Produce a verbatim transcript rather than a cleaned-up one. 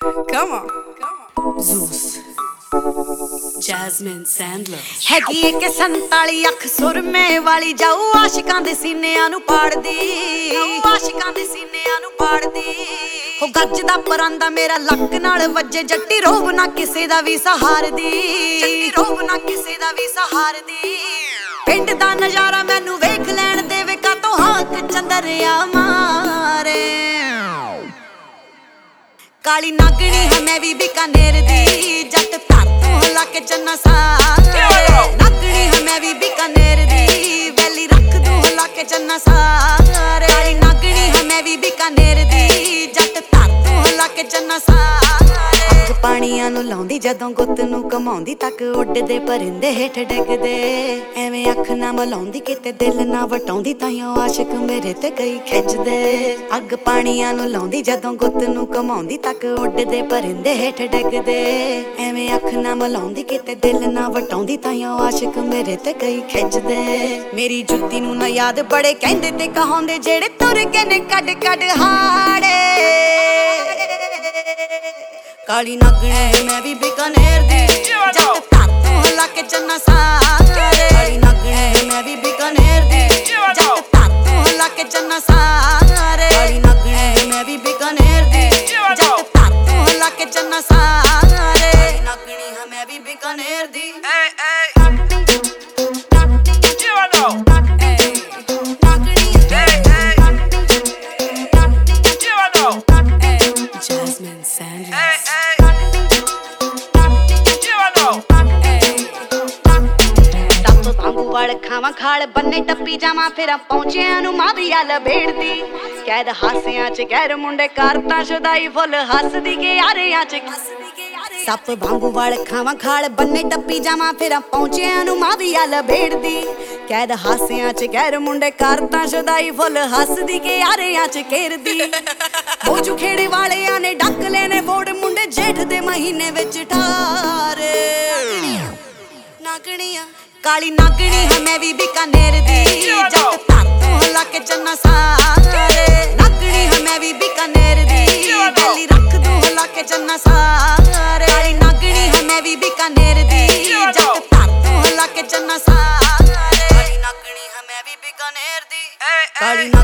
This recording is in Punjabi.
Come on. Zeus. Jasmine Sandler. ਹੈਗੀ ਏ ਕਿ ਸੰਤਾਲੀ ਅੱਖ ਸੁਰਮੇ ਵਾਲੀ ਜਾਊ ਆਸ਼ਿਕਾਂ ਦੇ ਸੀਨਿਆਂ ਨੂੰ ਪਾੜਦੀ ਆਸ਼ਿਕਾਂ ਦੇ ਸੀਨਿਆਂ ਨੂੰ ਪਾੜਦੀ ਹੋ ਗੱਜਦਾ ਪਰਾਂਦਾ ਮੇਰਾ ਲੱਕ ਨਾਲ ਵੱਜੇ ਜੱਟੀ ਰੋਬ ਨਾ ਕਿਸੇ ਦਾ ਵੀ ਸਹਾਰਦੀ ਜੱਟੀ ਰੋਬ ਨਾ ਕਿਸੇ ਦਾ ਵੀ ਸਹਾਰਦੀ ਪਿੰਡ ਦਾ ਨਜ਼ਾਰਾ ਮੈਨੂੰ ਵੇਖ ਲੈਣ ਦੇਵੇ ਕਾਤੋਂ ਹਾਕ ਚੰਦਰਿਆ ਮਾਰੇ ਕਾਲੀ ਨਾਗਣੀ ਹੈ ਮੈਂ ਵੀ ਬਿਕਾਨੇਰ ਦੀ ਜੱਟ ਧਰ ਤੋਂ ਹਲਾ ਕੇ ਚੰਨਾ ਸਾਰੇ ਨਾਗਣੀ ਹੈ ਮੈਂ ਵੀ ਬਿਕਾਨੇਰ ਦੀ ਵੈਲੀ ਰੱਖ ਦੂੰ ਹਲਾ ਕੇ ਚੰਨਾ ਸਾਰੇ ਕਾਲੀ ਨਾਗਣੀ ਹੈ ਮੈਂ ਵੀ ਬਿਕਾਨੇਰ ਦੀ ਜੱਟ ਧਰ ਤੋਂ ਹਲਾ ਕੇ ਚੰਨਾ ਸਾਰੇ ਅੱਗ ਪਾਣੀਆਂ ਨੂੰ ਲਾਉਂਦੀ ਜਦੋਂ ਗੁੱਤ ਨੂੰ ਕਮਾਉਂਦੀ ਤੱਕ ਉੱਡਦੇ ਪਰਿੰਦੇ ਹੇਠ ਡਿੱਗਦੇ ਐਵੇਂ ਅੱਖ ਨਾ ਮਲਾਉਂਦੀ ਕਿਤੇ ਦਿਲ ਨਾ ਵਟਾਉਂਦੀ ਤਾਈਓ ਆਸ਼ਿਕ ਮੇਰੇ ਤੇ ਕਈ ਖਿੱਚਦੇ ਅੱਗ ਪਾਣੀਆਂ ਨੂੰ ਲਾਉਂਦੀ ਜਦੋਂ ਗੁੱਤ ਨੂੰ ਕਮਾਉਂਦੀ ਤੱਕ ਉੱਡਦੇ ਪਰਿੰਦੇ ਹੇਠ ਡਿੱਗਦੇ ਐਵੇਂ ਅੱਖ ਨਾ ਮਲਾਉਂਦੀ ਕਿਤੇ ਦਿਲ ਨਾ ਵਟਾਉਂਦੀ ਤਾਈਓ ਆਸ਼ਿਕ ਮੇਰੇ ਤੇ ਕਈ ਖਿੱਚਦੇ ਮੇਰੀ ਜੁੱਤੀ ਨੂੰ ਨਾ ਯਾਦ ਬੜੇ ਕਹਿੰਦੇ ਤੇ ਕਹਾਉਂਦੇ ਜਿਹੜੇ ਤੁਰ ਕੇ ਨੇ ਕੱਢ ਕੱਢ ਹਾੜੇ ਕਾਲੀ ਨਾਗਣੀ ਮੈਂ ਵੀ ਬਿਕਾਨੇਰ ਦੀ ਜੱਟ ਧਰ ਤੋਂ ਹਲਾ ਕੇ ਚੰਨਾ ਸਾਰੇ ਕਾਲੀ ਨਾਗਣੀ ਮੈਂ ਵੀ ਬਿਕਾਨੇਰ ਦੀ ਜੱਟ ਧਰ ਤੋਂ ਹਲਾ ਕੇ ਚੰਨਾ ਸਾਰੇ ਕਾਲੀ ਨਾਗਣੀ ਮੈਂ ਵੀ ਬਿਕਾਨੇਰ ਦੀ ਜੱਟ ਧਰ ਤੋਂ ਹਲਾ ਕੇ ਚੰਨਾ ਸਾਰੇ ਕਾਲੀ ਨਾਗਣੀ ਹਾਂ ਮੈਂ ਵੀ ਬਿਕਾਨੇਰ ਦੀ Jasmine Sandler. ਵੜ ਖਾਵਾਂ ਖਾਲ ਬੰਨੇ ਟੱਪੀ ਜਾਵਾਂ ਫੇਰਾਂ ਪਹੁੰਚਿਆਂ ਨੂੰ ਮਾਂ ਵੀ ਆ ਲਬੇੜਦੀ ਕੈਦ ਹਾਸਿਆਂ ਚ ਗੈਰ ਮੁੰਡੇ ਕਰਤਾ ਸ਼ੁਦਾਈ ਫੁੱਲ ਹੱਸਦੀ ਕੇ ਯਾਰਿਆਂ ਚ ਸੱਪ ਵਾਂਗੂ ਵੜ ਖਾਵਾਂ ਖਾਲ ਬੰਨੇ ਟੱਪੀ ਜਾਵਾਂ ਫੇਰਾਂ ਪਹੁੰਚਿਆਂ ਨੂੰ ਮਾਂ ਵੀ ਆ ਲਬੇੜਦੀ ਕੈਦ ਹਾਸਿਆਂ ਚ ਗੈਰ ਮੁੰਡੇ ਕਰਤਾ ਸ਼ੁਦਾਈ ਫੁੱਲ ਹੱਸਦੀ ਕੇ ਯਾਰਿਆਂ ਚ ਘੇਰਦੀ ਬੋਝੂ ਖੇੜੇ ਵਾਲਿਆਂ ਨੇ ਡੱਕ ਲੈਨੇ ਬੋੜ ਮੁੰਡੇ ਜੇਠ ਦੇ ਮਹੀਨੇ ਵਿੱਚ ਠਾਰੇ ਨਾਗਣੀਆਂ ਕਾਲੀ ਨਾਗਣੀ ਹੈ ਮੈਂ ਵੀ ਬਿਕਾਨੇਰ ਦੀ ਜੱਟ ਧਰ ਤੋਂ ਹਲਾ ਕੇ ਚੰਨਾ ਸਾਰੇ ਨਾਗਣੀ ਹੈ ਮੈਂ ਵੀ ਬਿਕਾਨੇਰ ਦੀ ਵੈਲੀ ਰੱਖ ਦੂੰ ਹਲਾ ਕੇ ਚੰਨਾ ਸਾਰੇ ਕਾਲੀ ਨਾਗਣੀ ਹੈ ਮੈਂ ਵੀ ਬਿਕਾਨੇਰ ਦੀ ਜੱਟ ਧਰ ਤੋਂ ਹਲਾ ਕੇ ਚੰਨਾ ਸਾਰੇ ਕਾਲੀ ਨਾਗਣੀ ਹੈ ਮੈਂ ਵੀ ਬਿਕਾਨੇਰ ਦੀ ਕਾਲੀ